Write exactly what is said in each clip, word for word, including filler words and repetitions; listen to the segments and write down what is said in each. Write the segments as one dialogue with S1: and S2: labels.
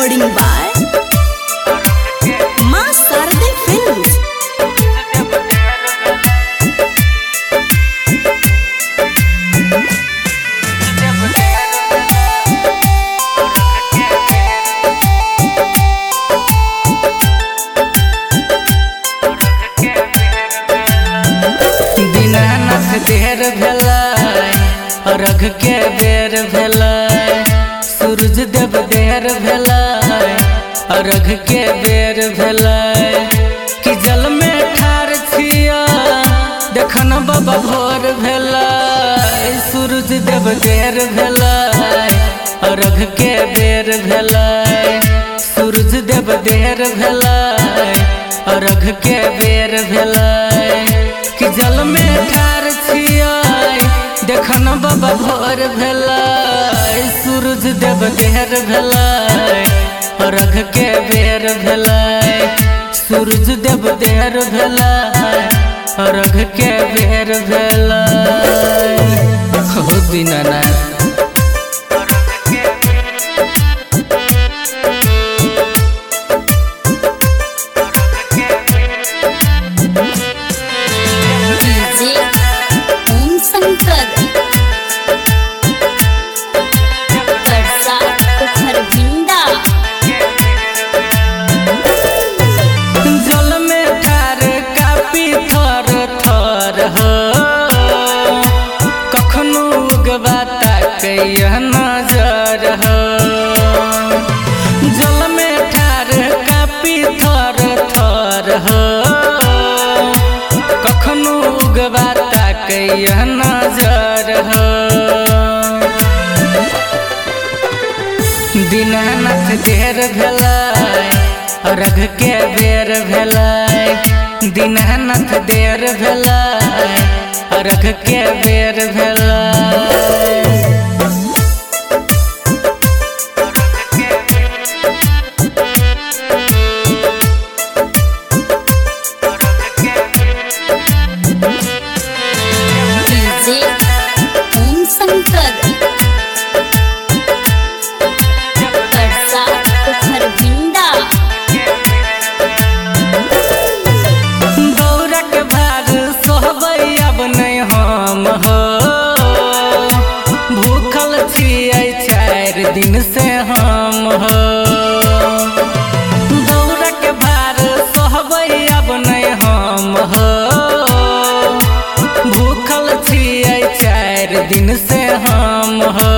S1: recording by Ma Sarde Films.
S2: Dinanath देर भेलै अर्घ के बेर भेलै, सूरज देव देर भेलै अर्घ के बेर भेलै। कि जल में ठार छिया देखन बाबा भोर भेलै, सूरज देव देर भेलै अर्घ के बेर भेलै, सूरज देव देर भेलै अर्घ के बेर भेलै। कि जल में ठार छिया देखन बाबा भोर भेलै, सूरज देव देर भेलै अर्घ के बेर भेलै, सूरज देव देर भेलै अर्घ के बेर भेलै। हो दीनानाथ नजर हो, जल में ठार कापी थर थर हो, कखनो उगवा ताकैया नजर हो। दीनानाथ देर भेलै अर्घ के बेर भेलै, दीनानाथ देर भेलै अर्घ के बेर भेलै। दिन से हम हो दौड़क भार सहबै अब नहीं हम हो, भूखल छियै चार दिन से हम हो।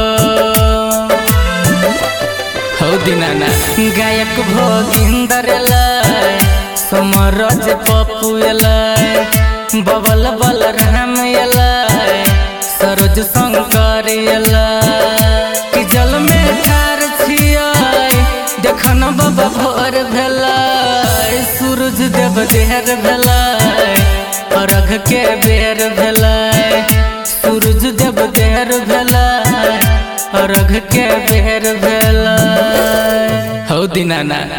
S2: हो दीनानाथ गायक भोगिंदर एलै, समरज पप्पू एलै, बबल बलराम एलै, सरोज शंकर एलै। कि जल में ठार छिया देखन बाबा भोर भेलै, सूरज देव देर भेलै अर्घ के बेर भेलै, सूरज देव देर भेलै अर्घ के बेर भेलै। हो दीनानाथ